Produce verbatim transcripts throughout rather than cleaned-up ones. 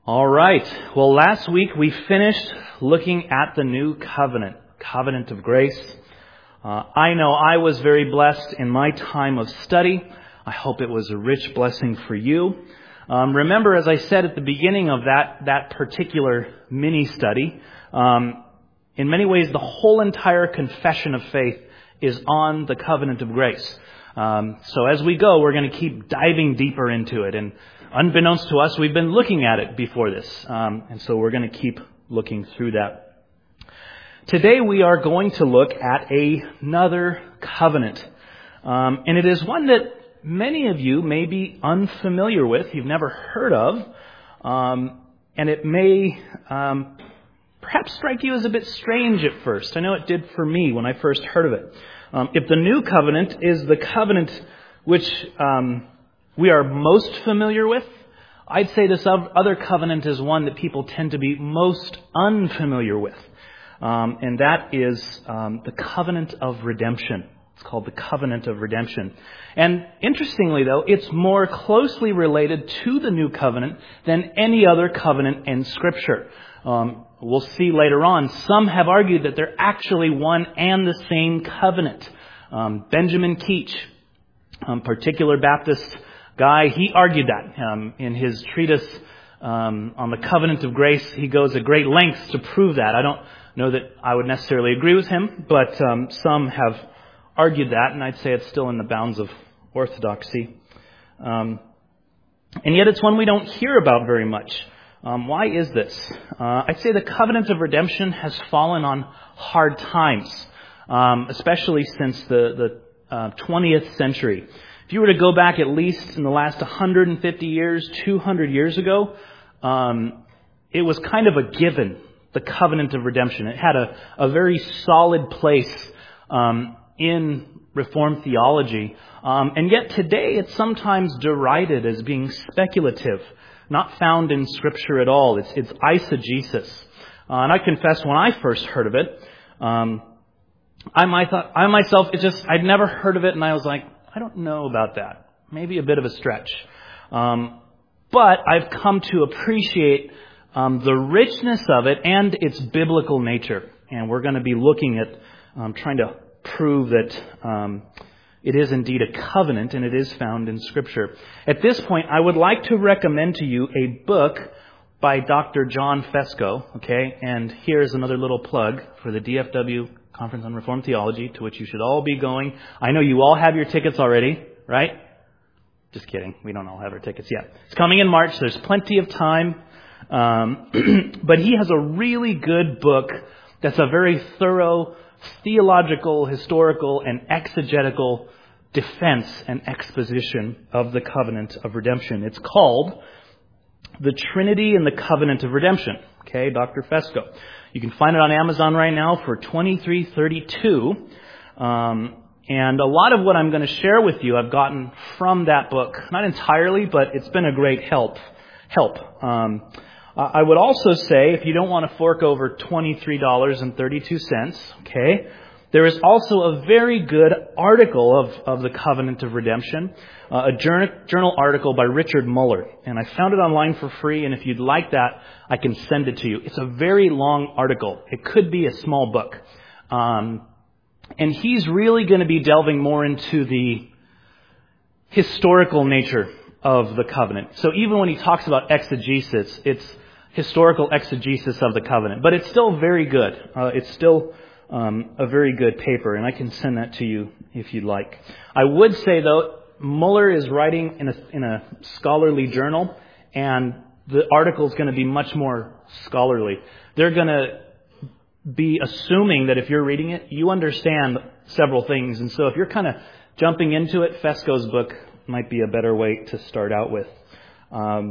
All right. Well, last week we finished looking at the new covenant, covenant of grace. Uh, I know I was very blessed in my time of study. I hope it was a rich blessing for you. Um, remember, as I said at the beginning of that, that particular mini study, um, in many ways the whole entire confession of faith is on the covenant of grace. Um, so as we go, we're going to keep diving deeper into it. And unbeknownst to us, we've been looking at it before this. Um, and so we're going to keep looking through that. Today we are going to look at a, another covenant. Um, and it is one that many of you may be unfamiliar with, you've never heard of. Um, and it may um, perhaps strike you as a bit strange at first. I know it did for me when I first heard of it. Um, if the new covenant is the covenant which um, we are most familiar with, I'd say this other covenant is one that people tend to be most unfamiliar with. Um, and that is um, the covenant of redemption. It's called the covenant of redemption. And interestingly, though, it's more closely related to the new covenant than any other covenant in Scripture. Um, we'll see later on, some have argued that they're actually one and the same covenant. Um, Benjamin Keach, um, particular Baptist guy, he argued that um, in his treatise um, on the covenant of grace. He goes at great lengths to prove that. I don't know that I would necessarily agree with him, but um, some have argued that, and I'd say it's still in the bounds of orthodoxy. Um, and yet it's one we don't hear about very much. Um, why is this? Uh, I'd say the covenant of redemption has fallen on hard times, um, especially since the, the uh, twentieth century. If you were to go back at least in the last one hundred fifty years, two hundred years ago, um, it was kind of a given, the covenant of redemption. It had a, a very solid place um, in Reformed theology. Um, and yet today it's sometimes derided as being speculative, not found in Scripture at all. It's, it's eisegesis. Uh, and I confess when I first heard of it, um, I, might thought, I myself, it just, I'd never heard of it, and I was like, I don't know about that. Maybe a bit of a stretch. Um, but I've come to appreciate um, the richness of it and its biblical nature. And we're going to be looking at um, trying to prove that um, it is indeed a covenant, and it is found in Scripture. At this point, I would like to recommend to you a book by Doctor John Fesko. Okay, and here's another little plug for the D F W Conference on Reformed Theology, to which you should all be going. I know you all have your tickets already, right? Just kidding. We don't all have our tickets yet. It's coming in March. There's plenty of time. Um, but he has a really good book that's a very thorough theological, historical, and exegetical defense and exposition of the covenant of redemption. It's called The Trinity and the Covenant of Redemption. Okay, Doctor Fesko. You can find it on Amazon right now for twenty-three thirty-two. Um, and a lot of what I'm going to share with you I've gotten from that book. Not entirely, but it's been a great help. Help. Um, I would also say, if you don't want to fork over twenty-three dollars and thirty-two cents, okay, there is also a very good article of, of the Covenant of Redemption, uh, a journal, journal article by Richard Muller. And I found it online for free, and if you'd like that, I can send it to you. It's a very long article. It could be a small book. Um, and he's really going to be delving more into the historical nature of the covenant. So even when he talks about exegesis, it's historical exegesis of the covenant. But it's still very good. Uh, it's still um, a very good paper, and I can send that to you if you'd like. I would say, though, Muller is writing in a, in a scholarly journal, and the article is going to be much more scholarly. They're going to be assuming that if you're reading it, you understand several things. And so if you're kind of jumping into it, Fesko's book might be a better way to start out with. Um,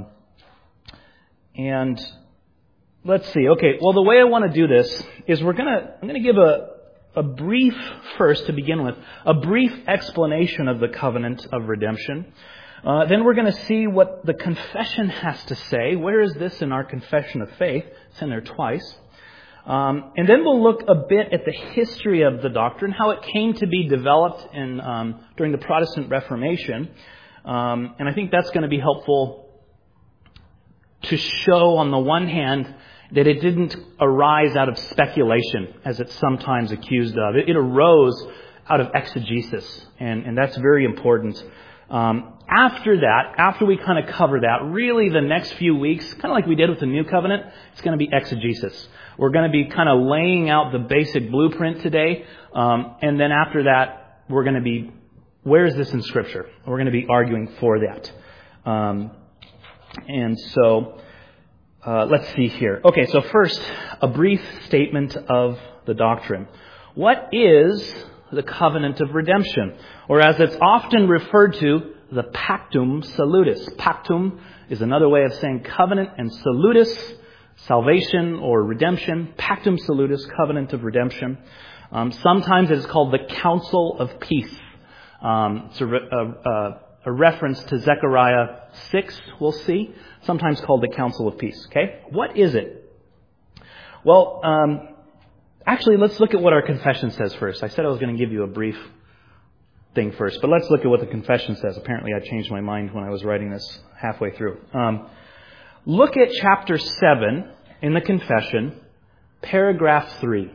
and let's see. Okay, well, the way I want to do this is we're gonna I'm gonna give a a brief first to begin with, a brief explanation of the covenant of redemption. Uh, then we're going to see what the confession has to say. Where is this in our confession of faith? It's in there twice. Um, and then we'll look a bit at the history of the doctrine, how it came to be developed in um, during the Protestant Reformation. Um, and I think that's going to be helpful to show, on the one hand, that it didn't arise out of speculation, as it's sometimes accused of. It, it arose out of exegesis, and, and that's very important. Um, after that, after we kind of cover that, really the next few weeks, kind of like we did with the New Covenant, it's going to be exegesis. We're going to be kind of laying out the basic blueprint today, um, and then after that, we're going to be, where is this in Scripture? We're going to be arguing for that. Um, and so, uh, let's see here. Okay, so first, a brief statement of the doctrine. What is the covenant of redemption? Or as it's often referred to, the pactum salutis. Pactum is another way of saying covenant, and salutis, salvation or redemption. Pactum salutis, covenant of redemption. Um, sometimes it is called the council of peace. Um, it's a, re- a, a, a reference to Zechariah six, we'll see. Sometimes called the council of peace. Okay? What is it? Well, um, actually, let's look at what our confession says first. I said I was going to give you a brief thing first, but let's look at what the confession says. Apparently, I changed my mind when I was writing this halfway through. Um, look at chapter seven in the confession, paragraph three.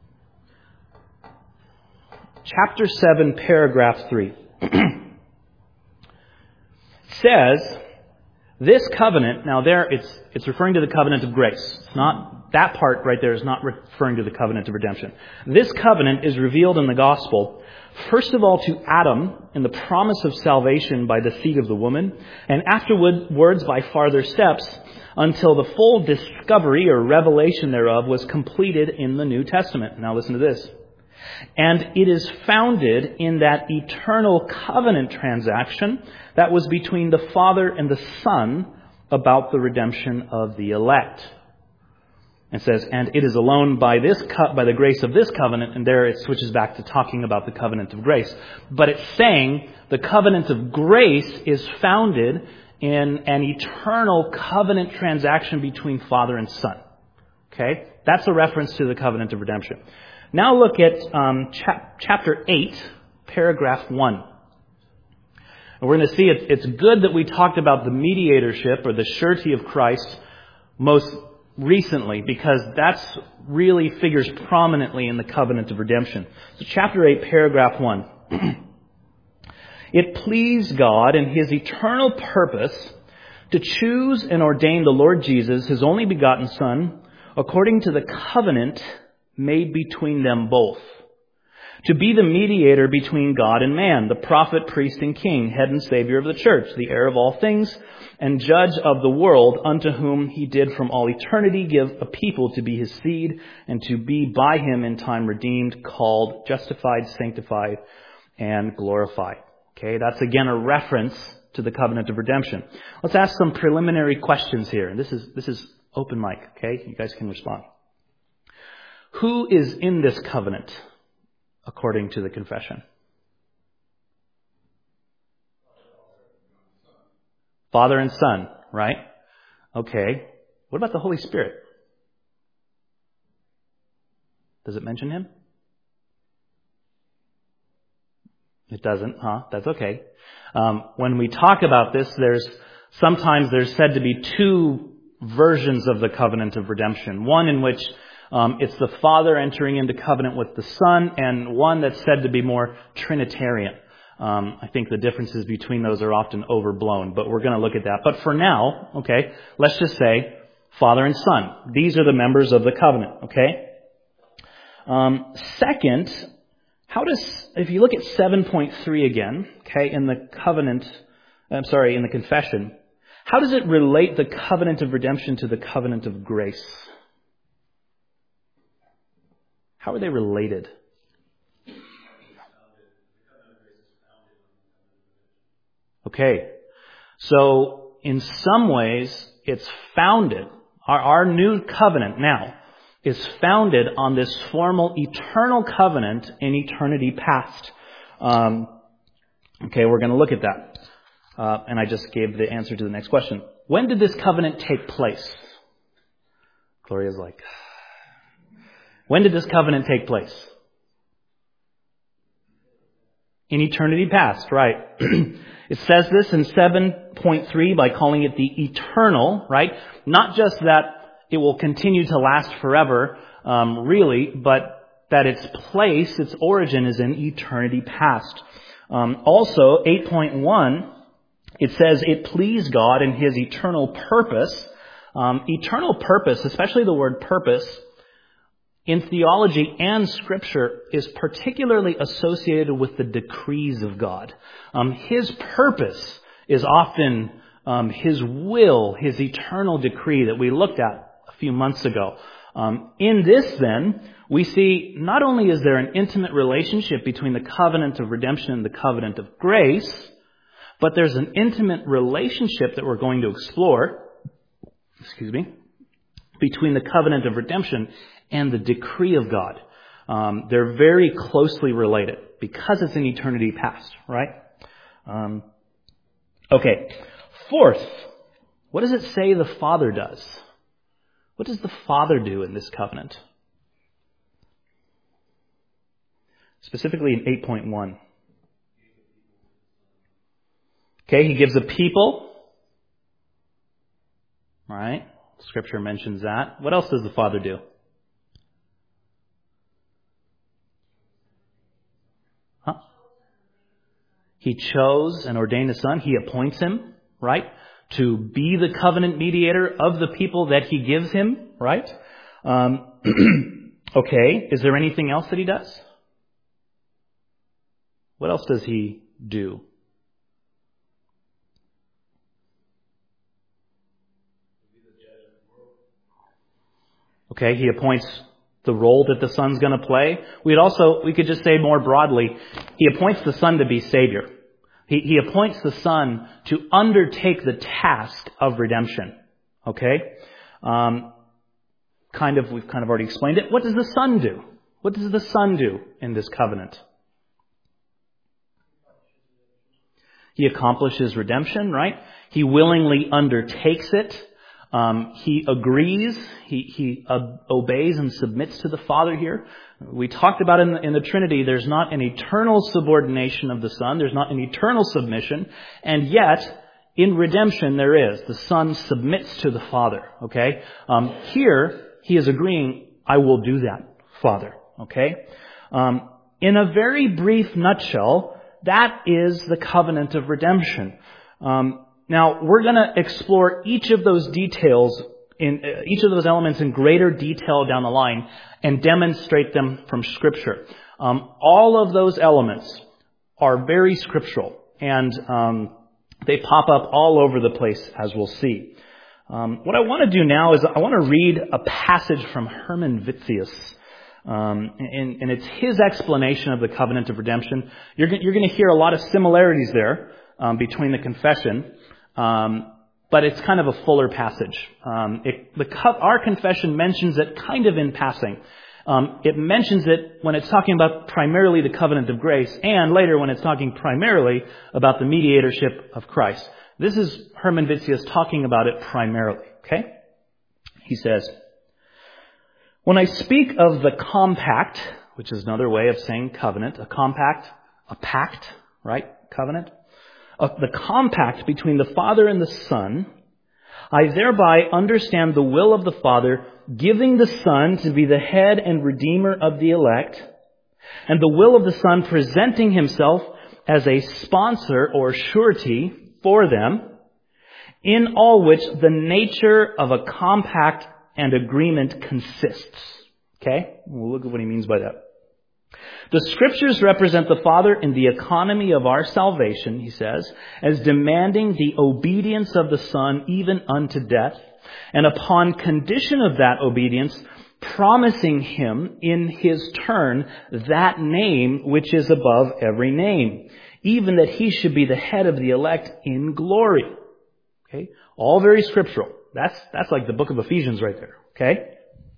Chapter seven, paragraph three. Says, this covenant, now there it's it's referring to the covenant of grace. It's not, that part right there is not referring to the covenant of redemption. This covenant is revealed in the gospel, first of all to Adam in the promise of salvation by the seed of the woman, and afterwards by farther steps until the full discovery or revelation thereof was completed in the New Testament. Now listen to this. And it is founded in that eternal covenant transaction that was between the Father and the Son about the redemption of the elect. It says, and it is alone by this co- by the grace of this covenant, and there it switches back to talking about the covenant of grace. But it's saying the covenant of grace is founded in an eternal covenant transaction between Father and Son. Okay? That's a reference to the covenant of redemption. Now look at um, chap- chapter eight, paragraph one. And we're going to see it, it's good that we talked about the mediatorship or the surety of Christ most recently, because that's really figures prominently in the covenant of redemption. So chapter eight, paragraph one. It pleased God in His eternal purpose to choose and ordain the Lord Jesus, His only begotten Son, according to the covenant made between them both, to be the mediator between God and man, the prophet, priest, and king, head and savior of the church, the heir of all things, and judge of the world, unto whom He did from all eternity give a people to be His seed, and to be by Him in time redeemed, called, justified, sanctified, and glorified. Okay, that's again a reference to the covenant of redemption. Let's ask some preliminary questions here. And this is this is open mic, okay? You guys can respond. Who is in this covenant according to the confession? Father and Son, right? Okay. What about the Holy Spirit? Does it mention Him? It doesn't, huh? That's okay. Um, when we talk about this, there's sometimes there's said to be two versions of the covenant of redemption. One in which um, it's the Father entering into covenant with the Son, and one that's said to be more Trinitarian. Um, I think the differences between those are often overblown, but we're going to look at that. But for now, okay, let's just say Father and Son. These are the members of the covenant, okay? Um, second, how does, if you look at seven point three again, okay, in the covenant, I'm sorry, in the confession, how does it relate the covenant of redemption to the covenant of grace? How are they related? Okay, so in some ways, it's founded, our, our new covenant now is founded on this formal eternal covenant in eternity past. Um, okay, we're going to look at that. Uh, and I just gave the answer to the next question. When did this covenant take place? Gloria's like, when did this covenant take place? In eternity past, right. It says this in seven point three by calling it the eternal, right? Not just that it will continue to last forever, um, really, but that its place, its origin is in eternity past. Um, also, eight point one, it says it pleased God in His eternal purpose. Um, eternal purpose, especially the word purpose, in theology and Scripture is particularly associated with the decrees of God. Um, His purpose is often um, His will, His eternal decree that we looked at a few months ago. Um, in this, then, we see not only is there an intimate relationship between the covenant of redemption and the covenant of grace, but there's an intimate relationship that we're going to explore, excuse me, between the covenant of redemption and the decree of God. Um, they're very closely related because it's in eternity past, right? Um, okay. Fourth, what does it say the Father does? What does the Father do in this covenant? Specifically in eight point one. Okay, He gives a people. All right. Scripture mentions that. What else does the Father do? Huh? He chose and ordained the Son. He appoints Him, right, to be the covenant mediator of the people that He gives Him, right? Um, okay, is there anything else that He does? What else does He do? Okay, He appoints the role that the Son's going to play. We'd also, we could just say more broadly, He appoints the Son to be Savior. He, he appoints the Son to undertake the task of redemption. Okay? Um, kind of, we've kind of already explained it. What does the Son do? What does the Son do in this covenant? He accomplishes redemption, right? He willingly undertakes it. Um, he agrees, he, he uh, obeys and submits to the Father here. We talked about in the, in the Trinity, there's not an eternal subordination of the Son, there's not an eternal submission, and yet, in redemption there is. The Son submits to the Father, okay? Um, here, He is agreeing, I will do that, Father, okay? Um, in a very brief nutshell, that is the covenant of redemption. Um, Now, we're going to explore each of those details, in uh, each of those elements in greater detail down the line and demonstrate them from Scripture. Um, all of those elements are very scriptural, and um, they pop up all over the place, as we'll see. Um, what I want to do now is I want to read a passage from Herman Vitzius. Um, and, and it's his explanation of the covenant of redemption. You're, you're going to hear a lot of similarities there um, between the confession. Um, but it's kind of a fuller passage. Um, it, the, our confession mentions it kind of in passing. Um, it mentions it when it's talking about primarily the covenant of grace, and later when it's talking primarily about the mediatorship of Christ. This is Herman Vitzius talking about it primarily. Okay? He says, when I speak of the compact, which is another way of saying covenant, a compact, a pact, right? Covenant. Of the compact between the Father and the Son, I thereby understand the will of the Father giving the Son to be the head and redeemer of the elect, and the will of the Son presenting Himself as a sponsor or surety for them, in all which the nature of a compact and agreement consists. Okay? We'll look at what he means by that. The Scriptures represent the Father in the economy of our salvation, he says, as demanding the obedience of the Son even unto death, and upon condition of that obedience, promising Him in His turn that name which is above every name, even that He should be the head of the elect in glory. Okay? All very scriptural. That's, that's like the book of Ephesians right there. Okay?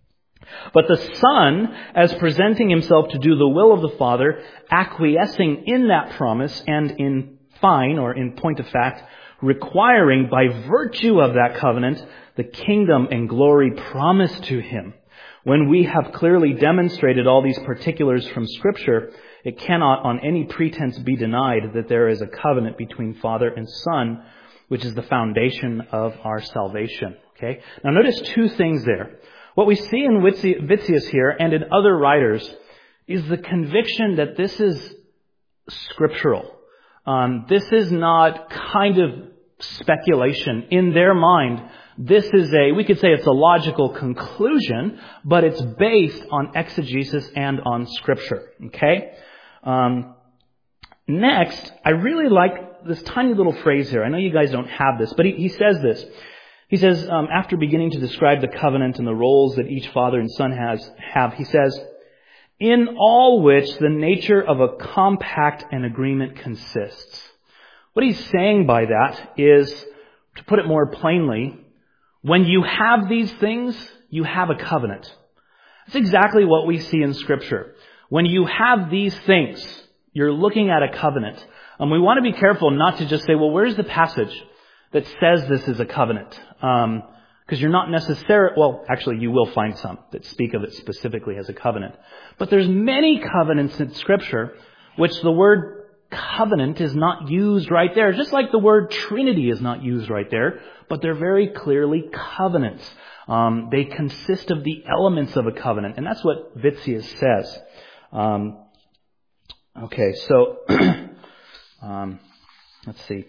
But the Son, as presenting Himself to do the will of the Father, acquiescing in that promise, and in fine, or in point of fact, requiring by virtue of that covenant the kingdom and glory promised to Him. When we have clearly demonstrated all these particulars from Scripture, it cannot on any pretense be denied that there is a covenant between Father and Son, which is the foundation of our salvation. Okay? Now notice two things there. What we see in Vitzius here and in other writers is the conviction that this is scriptural. Um, this is not kind of speculation. In their mind, this is a, we could say it's a logical conclusion, but it's based on exegesis and on Scripture. Okay? Um, next, I really like this tiny little phrase here. I know you guys don't have this, but he, he says this. He says, um, after beginning to describe the covenant and the roles that each father and son has have, he says, in all which the nature of a compact and agreement consists. What he's saying by that is, to put it more plainly, when you have these things, you have a covenant. That's exactly what we see in Scripture. When you have these things, you're looking at a covenant. And we want to be careful not to just say, well, where's the passage that says this is a covenant? Um, because you're not necessarily, well, actually you will find some that speak of it specifically as a covenant. But there's many covenants in Scripture which the word covenant is not used right there. Just like the word Trinity is not used right there, but they're very clearly covenants. Um, they consist of the elements of a covenant. And that's what Vitzius says. Um, okay, so, um, let's see.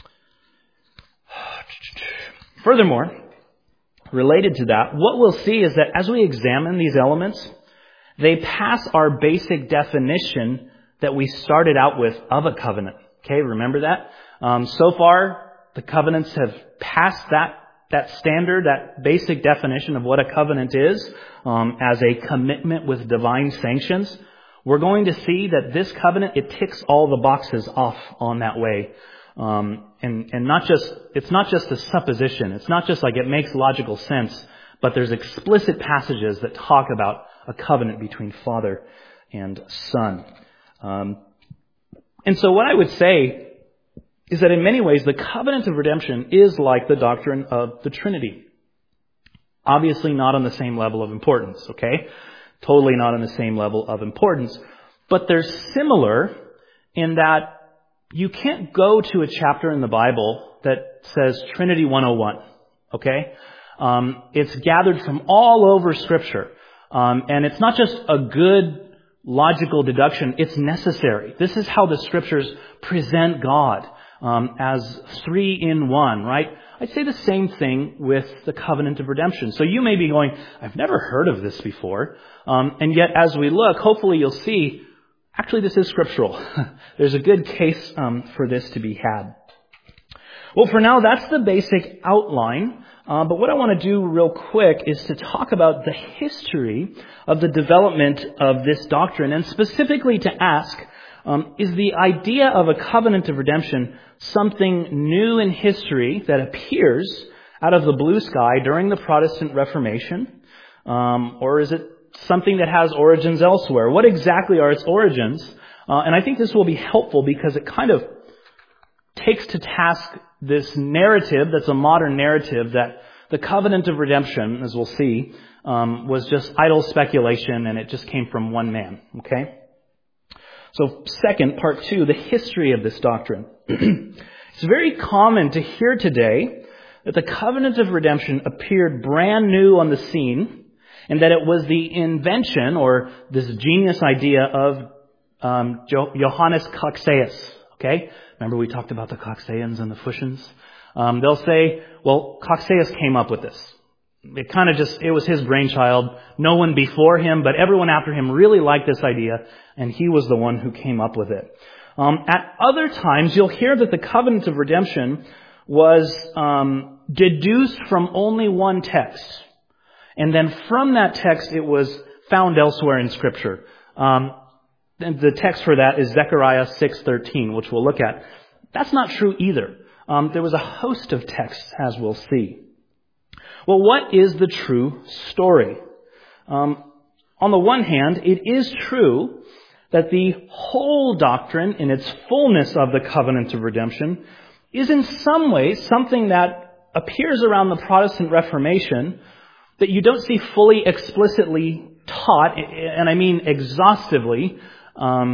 Furthermore, related to that, what we'll see is that as we examine these elements, they pass our basic definition that we started out with of a covenant. Okay, remember that? Um, so far, the covenants have passed that that standard, that basic definition of what a covenant is, um, as a commitment with divine sanctions. We're going to see that this covenant, it ticks all the boxes off on that way. Um, and, and not just, it's not just a supposition. It's not just like it makes logical sense, but there's explicit passages that talk about a covenant between Father and Son. Um, and so what I would say is that in many ways, the covenant of redemption is like the doctrine of the Trinity. Obviously not on the same level of importance, okay? Totally not on the same level of importance. But they're similar in that you can't go to a chapter in the Bible that says Trinity one oh one, okay? Um, it's gathered from all over Scripture. Um, and it's not just a good logical deduction, it's necessary. This is how the Scriptures present God um, as three in one, right? I'd say the same thing with the covenant of redemption. So you may be going, I've never heard of this before. Um, and yet as we look, hopefully you'll see, actually this is scriptural. There's a good case um, for this to be had. Well, for now, that's the basic outline. Uh, but what I want to do real quick is to talk about the history of the development of this doctrine, and specifically to ask, um, is the idea of a covenant of redemption something new in history that appears out of the blue sky during the Protestant Reformation? Um, or is it something that has origins elsewhere? What exactly are its origins? Uh, and I think this will be helpful because it kind of takes to task this narrative that's a modern narrative that the covenant of redemption, as we'll see, um, was just idle speculation and it just came from one man. Okay? So second, part two, the history of this doctrine. It's very common to hear today that the covenant of redemption appeared brand new on the scene and that it was the invention or this genius idea of um, Johannes Cocceius. Okay? Remember we talked about the Cocceians and the Fushans? Um, they'll say, well, Cocceius came up with this. It kind of just, it was his brainchild. No one before him, but everyone after him really liked this idea, and he was the one who came up with it. Um, at other times, you'll hear that the covenant of redemption was um, deduced from only one text. And then from that text, it was found elsewhere in Scripture. Um, and the text for that is Zechariah six thirteen, which we'll look at. That's not true either. Um, there was a host of texts, as we'll see. Well, what is the true story? Um, on the one hand, it is true that the whole doctrine in its fullness of the covenant of redemption is in some ways something that appears around the Protestant Reformation that you don't see fully explicitly taught, and I mean exhaustively, um,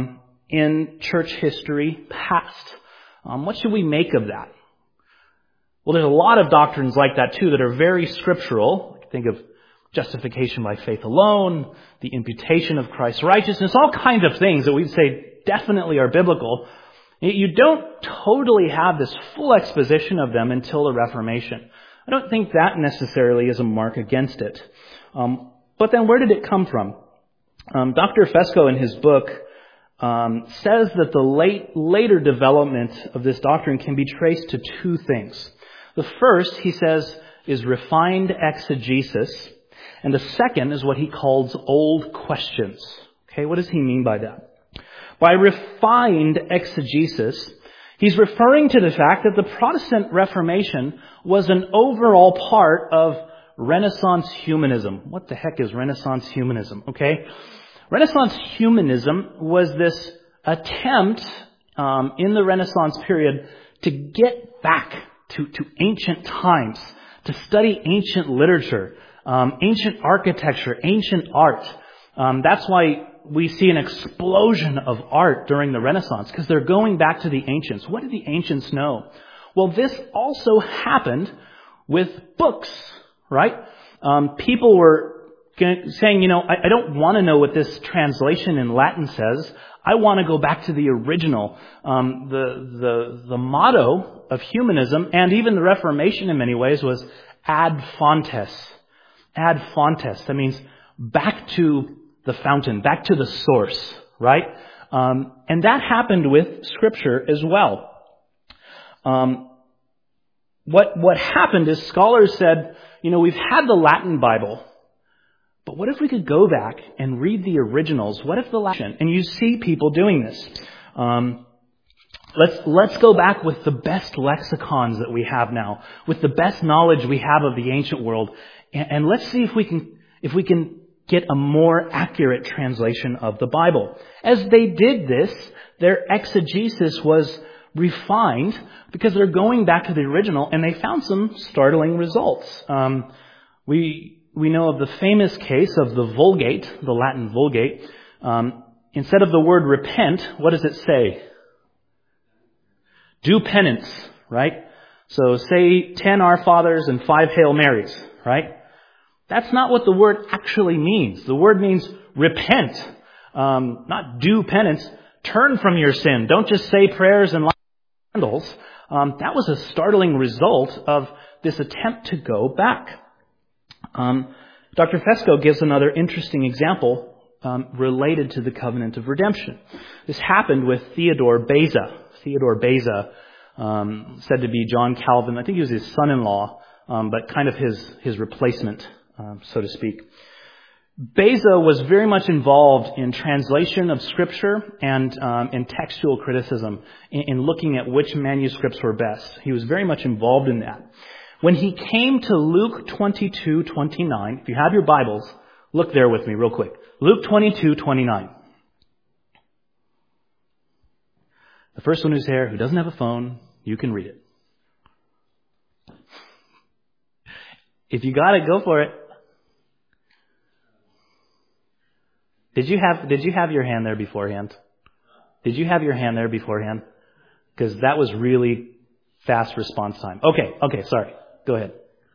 in church history past. Um, what should we make of that? Well, there's a lot of doctrines like that too that are very scriptural. Think of justification by faith alone, the imputation of Christ's righteousness, all kinds of things that we'd say definitely are biblical. You don't totally have this full exposition of them until the Reformation. I don't think that necessarily is a mark against it. Um, but then where did it come from? Um, Doctor Fesko in his book um, says that the late later development of this doctrine can be traced to two things. The first, he says, is refined exegesis, and the second is what he calls old questions. Okay, what does he mean by that? By refined exegesis, he's referring to the fact that the Protestant Reformation was an overall part of Renaissance humanism. What the heck is Renaissance humanism? Okay, Renaissance humanism was this attempt um, in the Renaissance period to get back to, to ancient times, to study ancient literature, um, ancient architecture, ancient art. Um, that's why we see an explosion of art during the Renaissance, because they're going back to the ancients. What did the ancients know? Well, this also happened with books, right? Um, people were saying, you know, I, I don't want to know what this translation in Latin says. I want to go back to the original. Um, the, the, the motto of humanism, and even the Reformation in many ways, was ad fontes. Ad fontes. That means back to the fountain, back to the source, right? Um, and that happened with Scripture as well. Um, what what happened is scholars said, you know, we've had the Latin Bible, but what if we could go back and read the originals? What if the Latin? And you see people doing this. Um, let's let's go back with the best lexicons that we have now, with the best knowledge we have of the ancient world, and, and let's see if we can if we can. get a more accurate translation of the Bible. As they did this, their exegesis was refined because they're going back to the original, and they found some startling results. Um, we we know of the famous case of the Vulgate, the Latin Vulgate. Um, instead of the word repent, what does it say? Do penance, right? So say ten Our Fathers and five Hail Marys, right? That's not what the word actually means. The word means repent, um, not do penance. Turn from your sin. Don't just say prayers and light candles. Um, that was a startling result of this attempt to go back. Um, Doctor Fesko gives another interesting example um, related to the covenant of redemption. This happened with Theodore Beza. Theodore Beza, um, said to be John Calvin. I think he was his son-in-law, um, but kind of his his replacement. Um, so to speak. Beza was very much involved in translation of Scripture and um, in textual criticism, in, in looking at which manuscripts were best. He was very much involved in that. When he came to Luke twenty-two twenty-nine, if you have your Bibles, look there with me real quick. Luke twenty-two twenty-nine. The first one who's there, who doesn't have a phone, you can read it. If you got it, go for it. Did you have Did you have your hand there beforehand? Did you have your hand there beforehand? Because that was really fast response time. Okay, okay, sorry. Go ahead.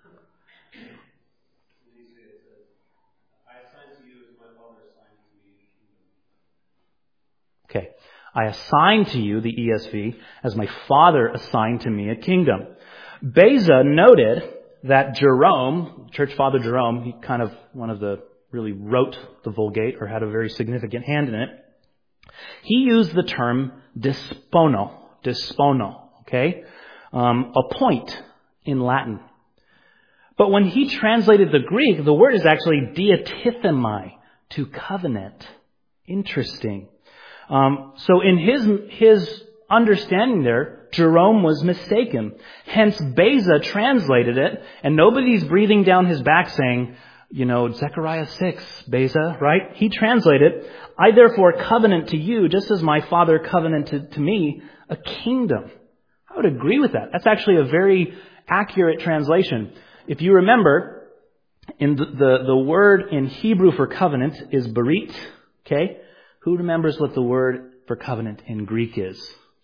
Okay. I assign to you, the E S V, as my Father assigned to me a kingdom. Beza noted that Jerome, Church Father Jerome, he kind of one of the really wrote the Vulgate or had a very significant hand in it. He used the term dispono, dispono, okay, um, appoint in Latin. But when he translated the Greek, the word is actually diatithemi, to covenant. Interesting. Um, so in his his understanding there, Jerome was mistaken. Hence, Beza translated it, and nobody's breathing down his back saying, you know, Zechariah six, Beza, right? He translated, I therefore covenant to you, just as my Father covenanted to me, a kingdom. I would agree with that. That's actually a very accurate translation. If you remember, in the, the, the word in Hebrew for covenant is berit, okay? Who remembers what the word for covenant in Greek is?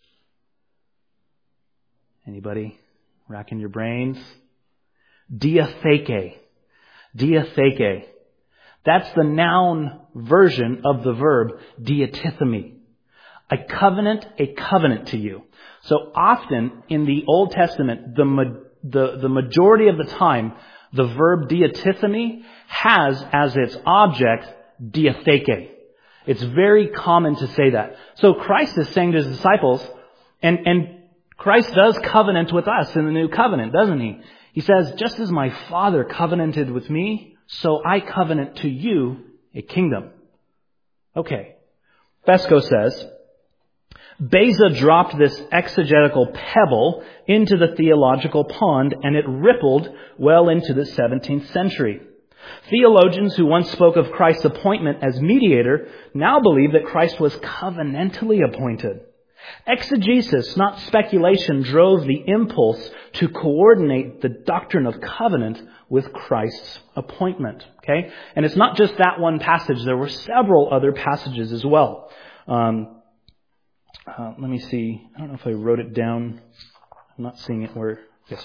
Anybody racking your brains? Diatheke. Diatheke. That's the noun version of the verb diatithemi. I covenant a covenant to you. So often in the Old Testament, the, ma- the, the majority of the time, the verb diatithemi has as its object diatheke. It's very common to say that. So Christ is saying to his disciples, and, and Christ does covenant with us in the new covenant, doesn't he? He says, just as my Father covenanted with me, so I covenant to you a kingdom. Okay. Fesco says, Beza dropped this exegetical pebble into the theological pond, and it rippled well into the seventeenth century. Theologians who once spoke of Christ's appointment as mediator now believe that Christ was covenantally appointed. Exegesis, not speculation, drove the impulse to coordinate the doctrine of covenant with Christ's appointment. Okay? And it's not just that one passage. There were several other passages as well. Um, uh, let me see. I don't know if I wrote it down. I'm not seeing it where... Yes.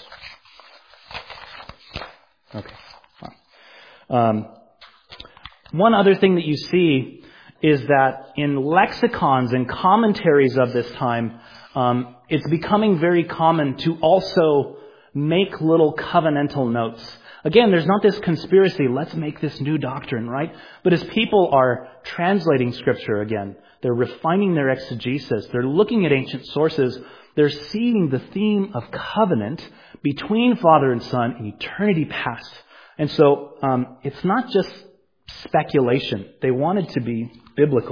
Okay. Um, one other thing that you see is that in lexicons and commentaries of this time, um, it's becoming very common to also make little covenantal notes. Again, there's not this conspiracy, let's make this new doctrine, right? But as people are translating Scripture again, they're refining their exegesis, they're looking at ancient sources, they're seeing the theme of covenant between Father and Son in eternity past. And so um, it's not just speculation. They want it to be biblical.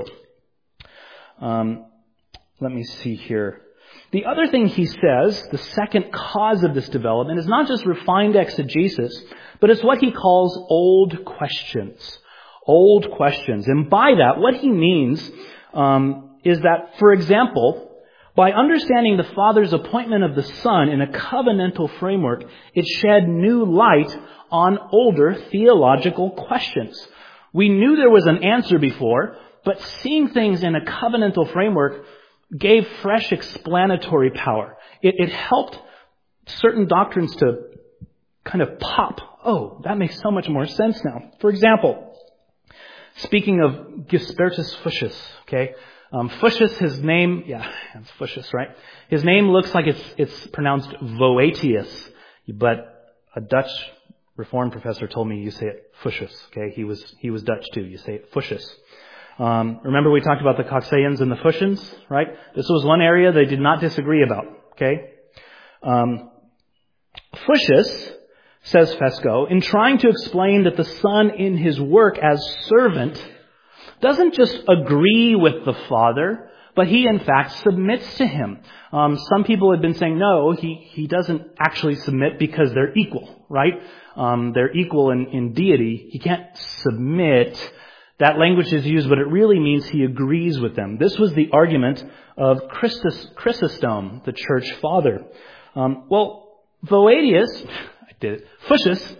Um, let me see here. The other thing he says, the second cause of this development, is not just refined exegesis, but it's what he calls old questions. Old questions. And by that, what he means um, is that, for example, by understanding the Father's appointment of the Son in a covenantal framework, it shed new light on older theological questions. We knew there was an answer before, but seeing things in a covenantal framework gave fresh explanatory power. It, it helped certain doctrines to kind of pop. Oh, that makes so much more sense now. For example, speaking of Gisbertus Fuchs, okay, um, Fuchs, his name, yeah, it's Fuchs, right? His name looks like it's it's pronounced Voetius, but a Dutch Reformed professor told me you say it Fuchs. Okay, he was he was Dutch too. You say it Fuchs. Um, remember we talked about the Coxeans and the Fuchsians, right? This was one area they did not disagree about. Okay, um, Fuchs, says Fesco, in trying to explain that the Son in his work as servant doesn't just agree with the Father, but he in fact submits to him. Um, some people have been saying, no, he, he doesn't actually submit because they're equal, right? Um, they're equal in, in deity. He can't submit. That language is used, but it really means he agrees with them. This was the argument of Christus, Chrysostom, the church father. Um, well, Voetius, I did it, Fuchs,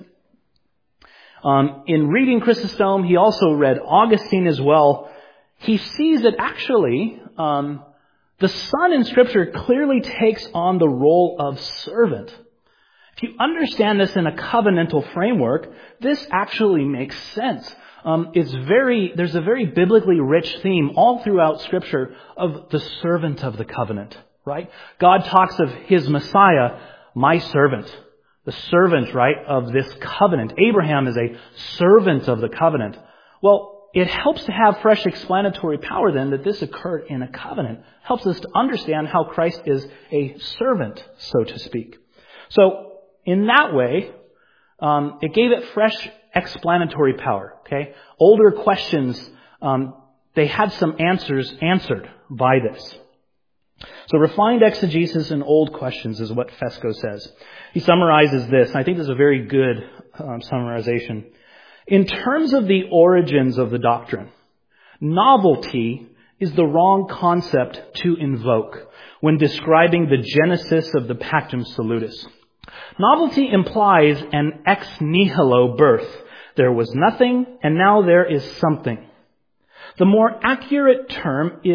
um, in reading Chrysostom, he also read Augustine as well. He sees that actually um, the Son in Scripture clearly takes on the role of servant. If you understand this in a covenantal framework, this actually makes sense. Um, it's very there's a very biblically rich theme all throughout Scripture of the servant of the covenant, right? God talks of His Messiah, my servant, the servant, right, of this covenant. Abraham is a servant of the covenant. Well, it helps to have fresh explanatory power then that this occurred in a covenant. Helps us to understand how Christ is a servant, so to speak. So, in that way, um, it gave it fresh explanatory power, okay? Older questions, um, they had some answers answered by this. So refined exegesis and old questions is what Fesco says. He summarizes this, and I think this is a very good um, summarization. In terms of the origins of the doctrine, novelty is the wrong concept to invoke when describing the genesis of the Pactum Salutis. Novelty implies an ex nihilo birth. There was nothing, and now there is something. The more accurate term is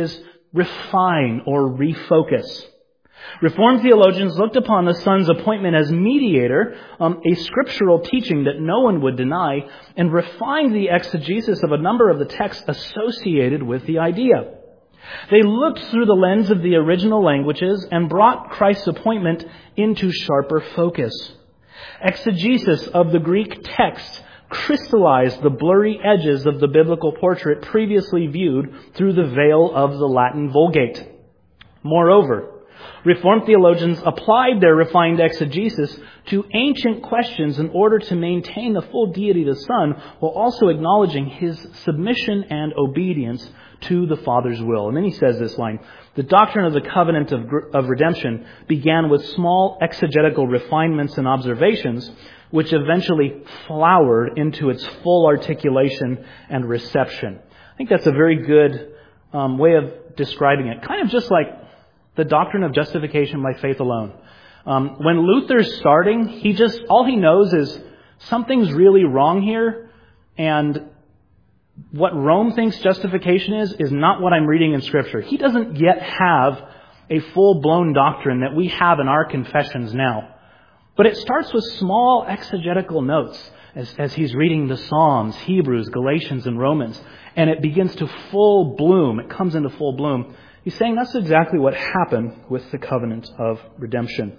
refine, or refocus. Reformed theologians looked upon the Son's appointment as mediator, um, a scriptural teaching that no one would deny, and refined the exegesis of a number of the texts associated with the idea. They looked through the lens of the original languages and brought Christ's appointment into sharper focus. Exegesis of the Greek text crystallized the blurry edges of the biblical portrait previously viewed through the veil of the Latin Vulgate. Moreover, Reformed theologians applied their refined exegesis to ancient questions in order to maintain the full deity of the Son while also acknowledging his submission and obedience to the Father's will. And then he says this line, the doctrine of the covenant of, of redemption began with small exegetical refinements and observations, which eventually flowered into its full articulation and reception. I think that's a very good um, way of describing it. Kind of just like the doctrine of justification by faith alone. Um, when Luther's starting, he just, all he knows is something's really wrong here, and what Rome thinks justification is, is not what I'm reading in Scripture. He doesn't yet have a full-blown doctrine that we have in our confessions now. But it starts with small exegetical notes as, as he's reading the Psalms, Hebrews, Galatians, and Romans. And it begins to full bloom. It comes into full bloom. He's saying that's exactly what happened with the covenant of redemption.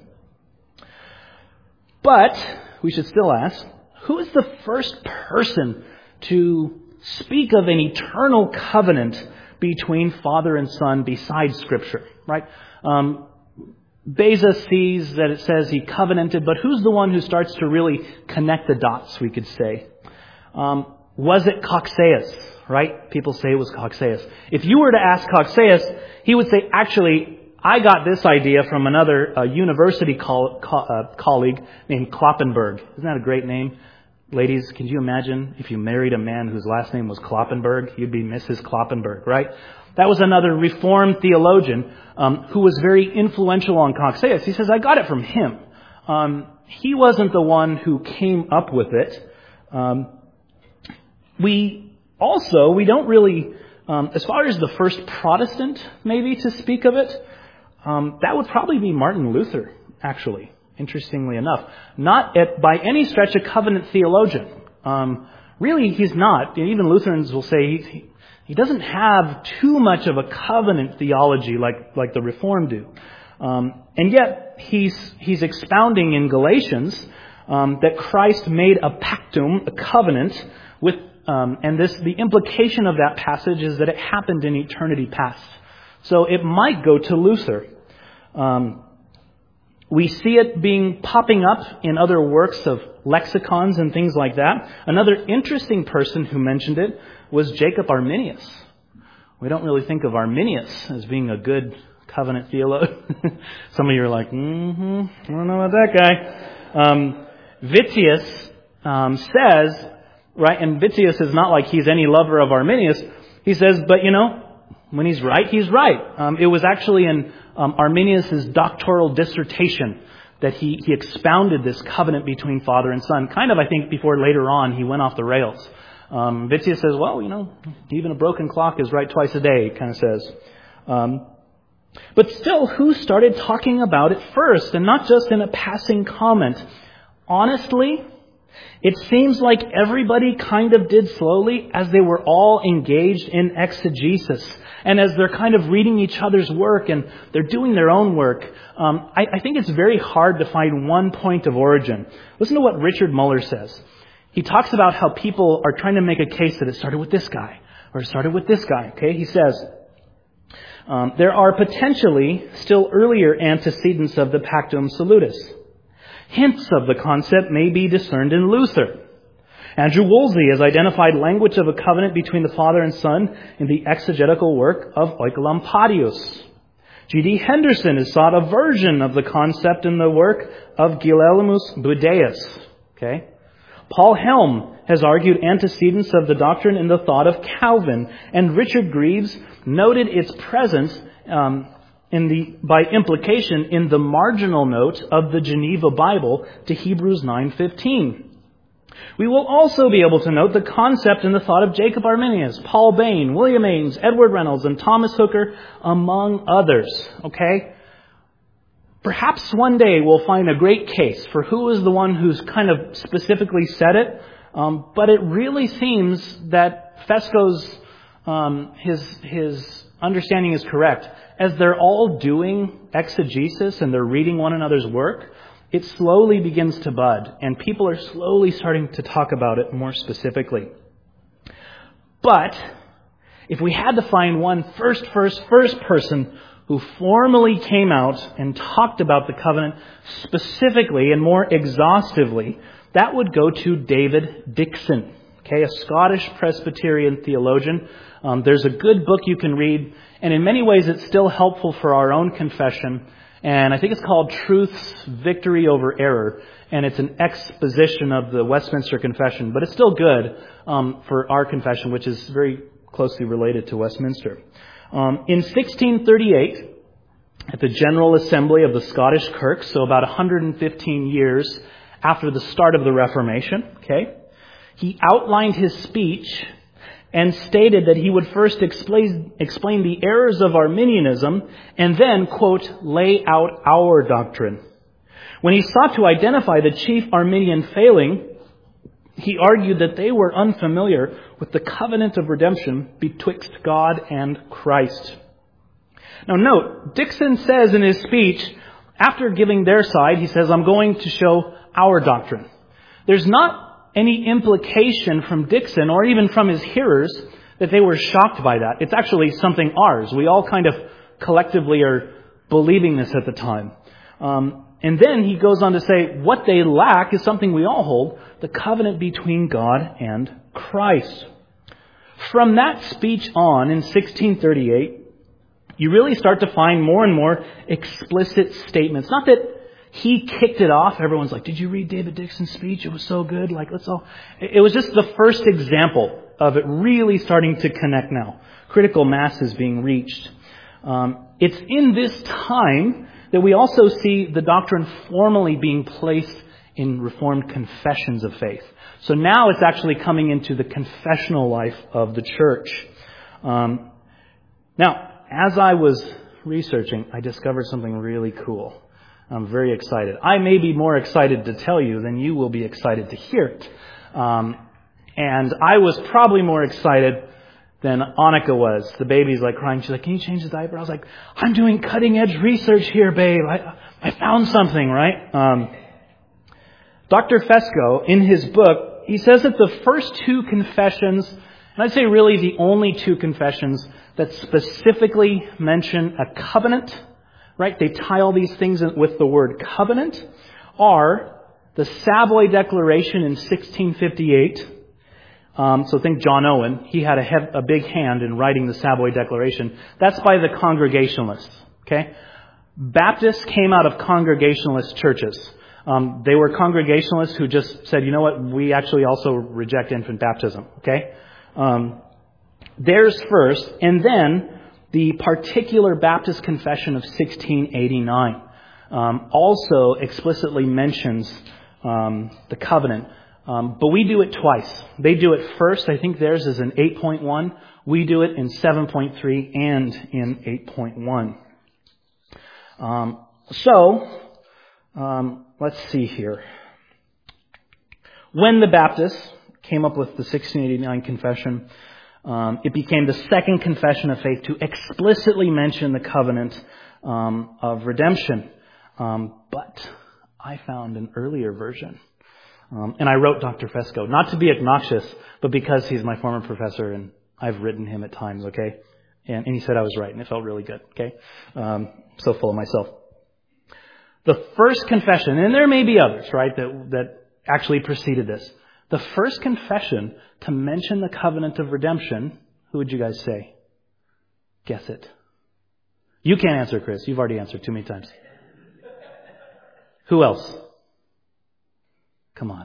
But we should still ask, who is the first person to speak of an eternal covenant between Father and Son besides Scripture? Right? Um, Beza sees that it says he covenanted, but who's the one who starts to really connect the dots, we could say? Um, was it Coxaeus? Right? People say it was Coxaeus. If you were to ask Coxaeus, he would say, actually, I got this idea from another uh, university col- co- uh, colleague named Kloppenberg. Isn't that a great name? Ladies, can you imagine if you married a man whose last name was Kloppenberg? You'd be Missus Kloppenberg, right? That was another Reformed theologian um, who was very influential on Coxaeus. He says, I got it from him. Um, he wasn't the one who came up with it. Um, we... Also, we don't really, um, as far as the first Protestant, maybe, to speak of it, um, that would probably be Martin Luther, actually, interestingly enough. Not at, by any stretch a covenant theologian. Um, really, he's not. Even Lutherans will say he, he doesn't have too much of a covenant theology like, like the Reformed do. Um, and yet, he's, he's expounding in Galatians um, that Christ made a pactum, a covenant, with Um, and this, the implication of that passage is that it happened in eternity past. So it might go to Luther. Um, we see it being popping up in other works of lexicons and things like that. Another interesting person who mentioned it was Jacob Arminius. We don't really think of Arminius as being a good covenant theologian. Some of you are like, mm-hmm, I don't know about that guy. Um, Vitius um, says... Right, and Vitius is not like he's any lover of Arminius. He says, but you know, when he's right, he's right. Um, it was actually in um, Arminius' doctoral dissertation that he, he expounded this covenant between Father and Son. Kind of, I think, before later on he went off the rails. Um, Vitius says, well, you know, even a broken clock is right twice a day, kind of says. Um, but still, who started talking about it first, and not just in a passing comment? Honestly, it seems like everybody kind of did slowly as they were all engaged in exegesis. And as they're kind of reading each other's work and they're doing their own work, um, I, I think it's very hard to find one point of origin. Listen to what Richard Muller says. He talks about how people are trying to make a case that it started with this guy or it started with this guy. Okay, he says, um, there are potentially still earlier antecedents of the Pactum Salutis. Hints of the concept may be discerned in Luther. Andrew Woolsey has identified language of a covenant between the Father and Son in the exegetical work of Oecolampadius. G D Henderson has sought a version of the concept in the work of Guilelmus Budæus. Okay? Paul Helm has argued antecedents of the doctrine in the thought of Calvin, and Richard Greaves noted its presence um, in the, by implication, in the marginal note of the Geneva Bible to Hebrews nine fifteen. We will also be able to note the concept and the thought of Jacob Arminius, Paul Bain, William Ames, Edward Reynolds, and Thomas Hooker, among others. Okay? Perhaps one day we'll find a great case for who is the one who's kind of specifically said it, um, but it really seems that Fesco's, um, his, his understanding is correct. As they're all doing exegesis and they're reading one another's work, it slowly begins to bud, and people are slowly starting to talk about it more specifically. But if we had to find one first, first, first person who formally came out and talked about the covenant specifically and more exhaustively, that would go to David Dickson, okay, a Scottish Presbyterian theologian. Um, there's a good book you can read, and in many ways it's still helpful for our own confession. And I think it's called Truth's Victory Over Error. And it's an exposition of the Westminster Confession. But it's still good um, for our confession, which is very closely related to Westminster. Um, in sixteen thirty-eight, at the General Assembly of the Scottish Kirk, so about one hundred fifteen years after the start of the Reformation, okay, he outlined his speech and stated that he would first explain, explain the errors of Arminianism and then, quote, lay out our doctrine. When he sought to identify the chief Arminian failing, he argued that they were unfamiliar with the covenant of redemption betwixt God and Christ. Now note, Dickson says in his speech, after giving their side, he says, I'm going to show our doctrine. There's not any implication from Dickson or even from his hearers that they were shocked by that. It's actually something ours. We all kind of collectively are believing this at the time. Um, and then he goes on to say what they lack is something we all hold, the covenant between God and Christ. From that speech on in sixteen thirty-eight, you really start to find more and more explicit statements. Not that he kicked it off. Everyone's like, did you read David Dickson's speech? It was so good. Like, let's all... It was just the first example of it really starting to connect now. Critical mass is being reached. Um, it's in this time that we also see the doctrine formally being placed in Reformed confessions of faith. So now it's actually coming into the confessional life of the church. Um, now, as I was researching, I discovered something really cool. I'm very excited. I may be more excited to tell you than you will be excited to hear it. Um, and I was probably more excited than Annika was. The baby's like crying. She's like, can you change the diaper? I was like, I'm doing cutting edge research here, babe. I, I found something, right? Um, Doctor Fesco, in his book, he says that the first two confessions, and I'd say really the only two confessions that specifically mention a covenant, right? They tie all these things with the word covenant, are the Savoy Declaration in sixteen fifty-eight. Um, so think John Owen. He had a, hev- a big hand in writing the Savoy Declaration. That's by the Congregationalists. Okay, Baptists came out of Congregationalist churches. Um, they were Congregationalists who just said, you know what, we actually also reject infant baptism. Okay, um, theirs first, and then the Particular Baptist Confession of sixteen eighty-nine um, also explicitly mentions um, the covenant. Um, but we do it twice. They do it first. I think theirs is in eight point one. We do it in seven point three and in eight point one. Um, so, um, let's see here. When the Baptists came up with the sixteen eighty-nine confession, Um, it became the second confession of faith to explicitly mention the covenant um, of redemption. Um, but I found an earlier version. Um, and I wrote Doctor Fesco, not to be obnoxious, but because he's my former professor and I've written him at times, okay? And, and he said I was right and it felt really good, okay? Um, so full of myself. The first confession, and there may be others, right, that, that actually preceded this. The first confession to mention the covenant of redemption, who would you guys say? Guess it. You can't answer, Chris. You've already answered too many times. Who else? Come on.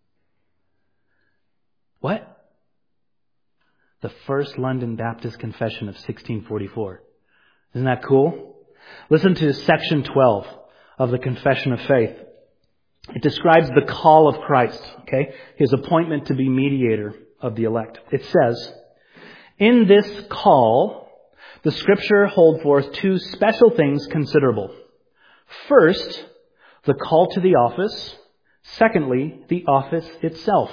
What? The First London Baptist Confession of sixteen forty-four. Isn't that cool? Listen to section twelve of the Confession of Faith. It describes the call of Christ, okay? His appointment to be mediator of the elect. It says, in this call, the Scripture hold forth two special things considerable. First, the call to the office. Secondly, the office itself.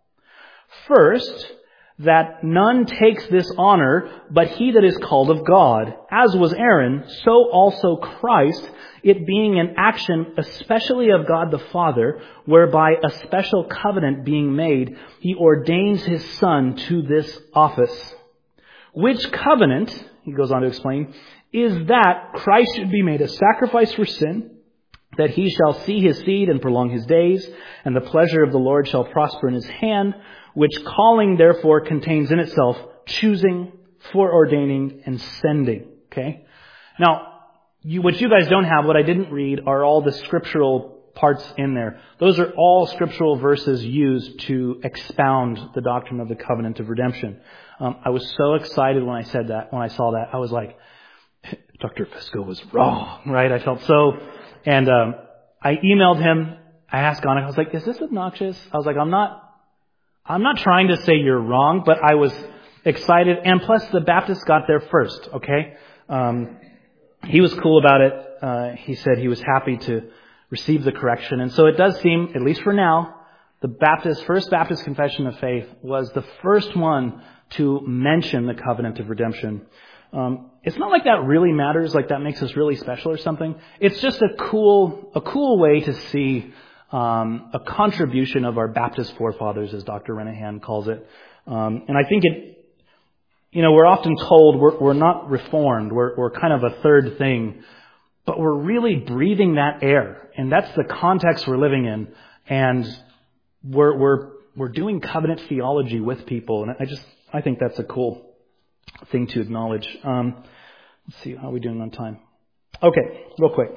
First, that none takes this honor, but he that is called of God. As was Aaron, so also Christ, it being an action especially of God the Father, whereby a special covenant being made, he ordains his Son to this office. Which covenant, he goes on to explain, is that Christ should be made a sacrifice for sin, that he shall see his seed and prolong his days, and the pleasure of the Lord shall prosper in his hand, which calling therefore contains in itself choosing, foreordaining, and sending. Okay? Now, you, what you guys don't have, what I didn't read, are all the scriptural parts in there. Those are all scriptural verses used to expound the doctrine of the covenant of redemption. Um, I was so excited when I said that, when I saw that. I was like, Doctor Fisco was wrong, right? I felt so... And um, I emailed him. I asked Gonik, I was like, is this obnoxious? I was like, I'm not, I'm not trying to say you're wrong, but I was excited. And plus the Baptists got there first, okay? Um, he was cool about it. Uh, he said he was happy to receive the correction. And so it does seem, at least for now, the Baptist, First Baptist Confession of Faith was the first one to mention the covenant of redemption. Um, it's not like that really matters, like that makes us really special or something. It's just a cool, a cool way to see um, a contribution of our Baptist forefathers, as Doctor Renahan calls it. Um, and I think it, you know, we're often told we're, we're not reformed, we're, we're kind of a third thing, but we're really breathing that air, and that's the context we're living in. And we're we're we're doing covenant theology with people, and I just I think that's a cool thing to acknowledge. Um, let's see, how are we doing on time? Okay, real quick.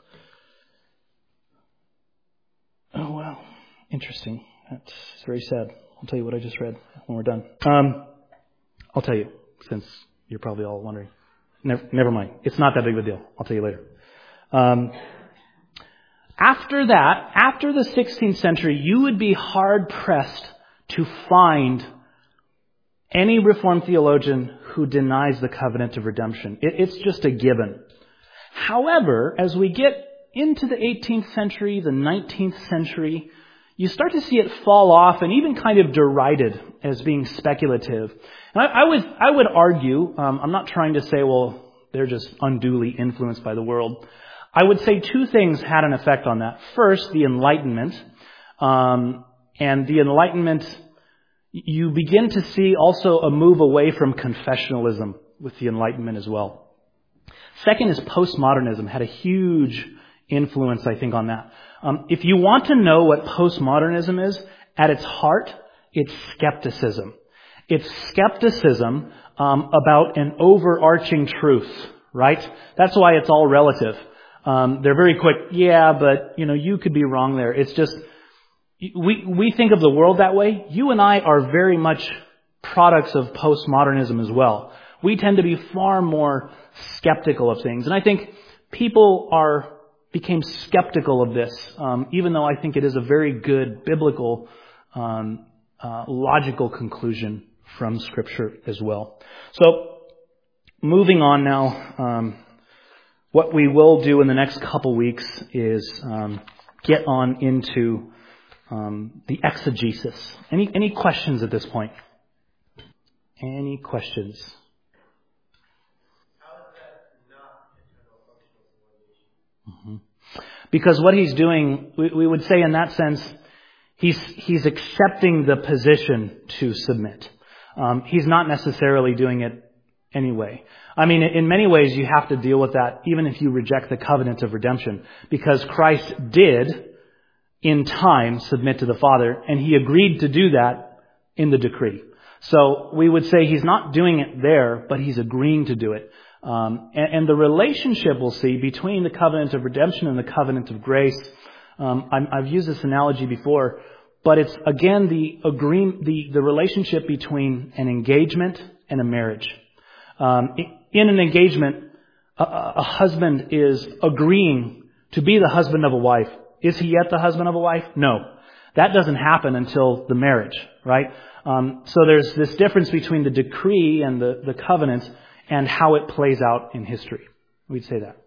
Oh, wow. Interesting. That's very sad. I'll tell you what I just read when we're done. Um, I'll tell you, since you're probably all wondering. Never, never mind. It's not that big of a deal. I'll tell you later. Um, after that, after the sixteenth century, you would be hard-pressed to find any Reformed theologian who denies the covenant of redemption. It, it's just a given. However, as we get into the eighteenth century, the nineteenth century, you start to see it fall off and even kind of derided as being speculative. And I, I would I would argue, um, I'm not trying to say, well, they're just unduly influenced by the world. I would say two things had an effect on that. First, the Enlightenment. Um, and the Enlightenment, you begin to see also a move away from confessionalism with the Enlightenment as well. Second is postmodernism, had a huge influence, I think, on that. Um, if you want to know what postmodernism is, at its heart, it's skepticism. It's skepticism um, about an overarching truth, right? That's why it's all relative. Um, they're very quick, yeah, but, you know, you could be wrong there. It's just, we we think of the world that way. You and I are very much products of postmodernism as well. We tend to be far more skeptical of things. And I think people are became skeptical of this, um, even though I think it is a very good biblical, um, uh, logical conclusion from Scripture as well. So, moving on now, um, what we will do in the next couple weeks is um, get on into um, the exegesis. Any any questions at this point? Any questions? How is that not internal functional subordination? Mm-hmm. Because what he's doing, we, we would say in that sense, he's he's accepting the position to submit. Um, he's not necessarily doing it anyway. I mean, in many ways, you have to deal with that, even if you reject the covenant of redemption, because Christ did, in time, submit to the Father, and he agreed to do that in the decree. So we would say he's not doing it there, but he's agreeing to do it. Um, and, and the relationship we'll see between the covenant of redemption and the covenant of grace, um, I'm, I've used this analogy before, but it's again the agree, the, the relationship between an engagement and a marriage. Um, in an engagement, a, a husband is agreeing to be the husband of a wife Is he yet the husband of a wife? No. That doesn't happen until the marriage, right? Um, so there's this difference between the decree and the, the covenant and how it plays out in history. We'd say that.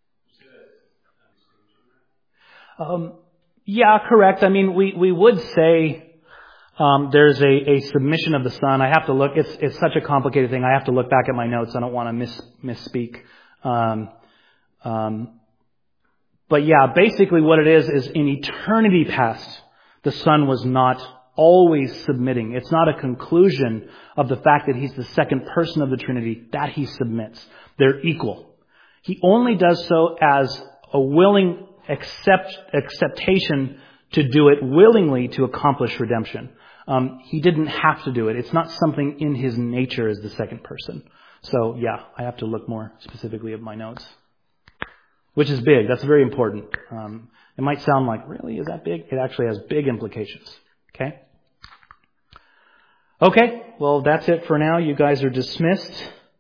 Um, yeah, correct. I mean, we, we would say um, there's a, a submission of the son. I have to look. It's it's such a complicated thing. I have to look back at my notes. I don't want to miss misspeak. Um, um, but yeah, basically what it is is in eternity past, the son was not always submitting. It's not a conclusion of the fact that he's the second person of the Trinity that he submits. They're equal. He only does so as a willing accept acceptation to do it willingly to accomplish redemption. Um, he didn't have to do it. It's not something in his nature as the second person. So yeah, I have to look more specifically at my notes. Which is big. That's very important. Um, it might sound like, really, is that big? It actually has big implications. Okay? Okay, well, that's it for now. You guys are dismissed.